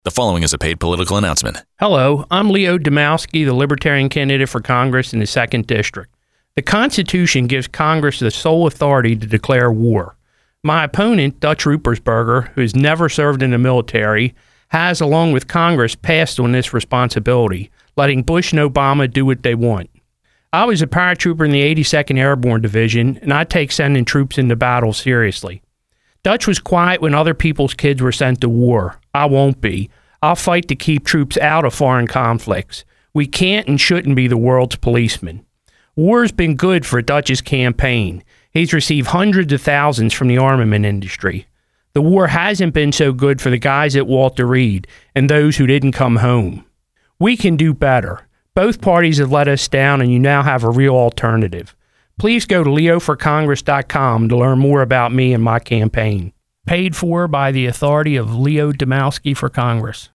The following is a paid political announcement. Hello, I'm Leo Domowski, the Libertarian candidate for Congress in the 2nd District. The Constitution gives Congress the sole authority to declare war. My opponent, Dutch Ruppersberger, who has never served in the military, has, along with Congress, passed on this responsibility, letting Bush and Obama do what they want. I was a paratrooper in the 82nd Airborne Division, and I take sending troops into battle seriously. Dutch was quiet when other people's kids were sent to war. I won't be. I'll fight to keep troops out of foreign conflicts. We can't and shouldn't be the world's policemen. War's been good for Dutch's campaign. He's received hundreds of thousands from the armament industry. The war hasn't been so good for the guys at Walter Reed and those who didn't come home. We can do better. Both parties have let us down, and you now have a real alternative. Please go to leoforcongress.com to learn more about me and my campaign. Paid for by the authority of Leo Domowski for Congress.